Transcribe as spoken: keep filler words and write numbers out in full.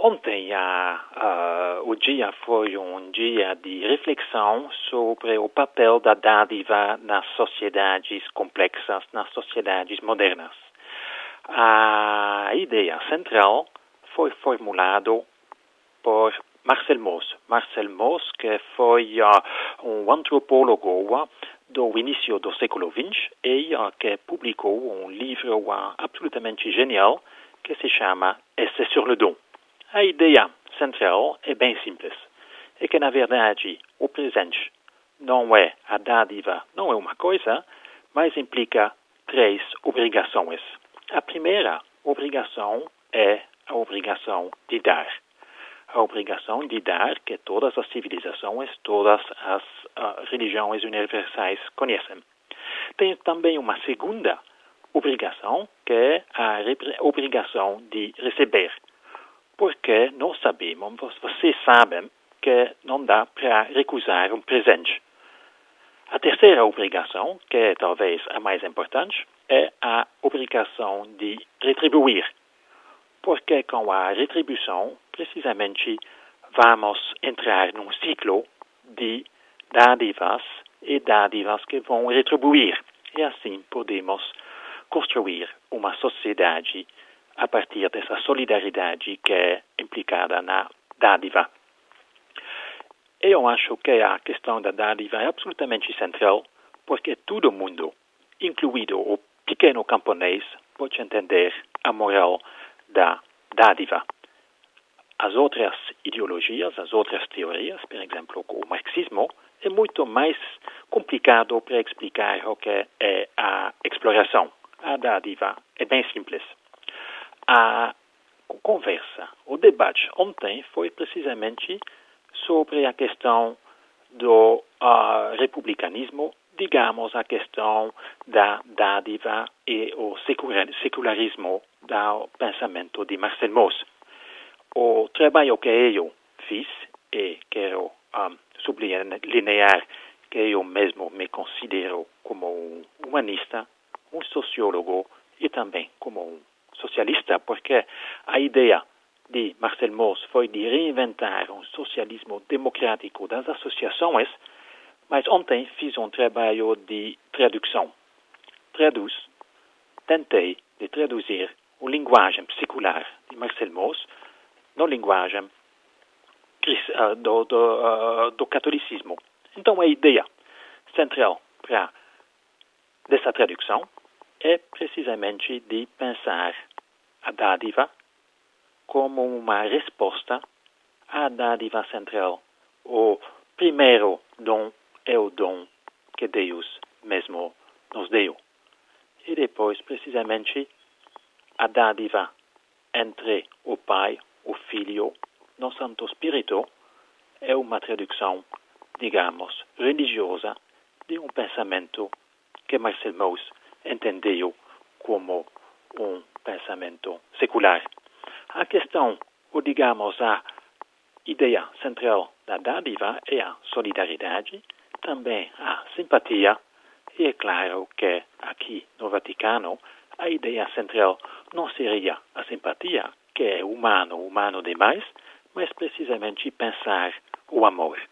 Ontem, a, a, o dia foi um dia de reflexão sobre o papel da dádiva nas sociedades complexas, nas sociedades modernas. A ideia central foi formulada por Marcel Mauss. Marcel Mauss, que foi uh, um antropólogo uh, do início do século vinte e uh, que publicou um livro uh, absolutamente genial que se chama Essai sur le don. A ideia central é bem simples. É que, na verdade, o presente não é a dádiva, não é uma coisa, mas implica três obrigações. A primeira obrigação é a obrigação de dar. A obrigação de dar que todas as civilizações, todas as uh, religiões universais conhecem. Tem também uma segunda obrigação, que é a obrigação de receber. Porque nós sabemos, vocês sabem, que não dá para recusar um presente. A terceira obrigação, que é talvez a mais importante, é a obrigação de retribuir. Porque com a retribuição, precisamente, vamos entrar num ciclo de dádivas e dádivas que vão retribuir. E assim podemos construir uma sociedade a partir dessa solidariedade que é implicada na dádiva. Eu acho que a questão da dádiva é absolutamente central, porque todo mundo, incluído o pequeno camponês, pode entender a moral da dádiva. As outras ideologias, as outras teorias, por exemplo, o marxismo, é muito mais complicado para explicar o que é a exploração. A dádiva é bem simples. A conversa, o debate ontem foi precisamente sobre a questão do uh, republicanismo, digamos, a questão da dádiva e o secularismo do pensamento de Marcel Mauss. O trabalho que eu fiz, e quero um, sublinhar que eu mesmo me considero como um humanista, um sociólogo e também como um socialista, porque a ideia de Marcel Mauss foi de reinventar um socialismo democrático das associações, mas ontem fiz um trabalho de tradução. Traduz, tentei de traduzir a linguagem secular de Marcel Mauss na linguagem do, do, do catolicismo. Então a ideia central para dessa tradução é precisamente de pensar a dádiva como uma resposta à dádiva central. O primeiro dom é o dom que Deus mesmo nos deu. E depois, precisamente, a dádiva entre o Pai, o Filho, no Santo Espírito, é uma tradução, digamos, religiosa de um pensamento que Marcel Mauss entendeu como um pensamento secular. A questão, ou digamos, a ideia central da dádiva é a solidariedade, também a simpatia, e é claro que aqui no Vaticano a ideia central não seria a simpatia, que é humano, humano demais, mas precisamente pensar o amor.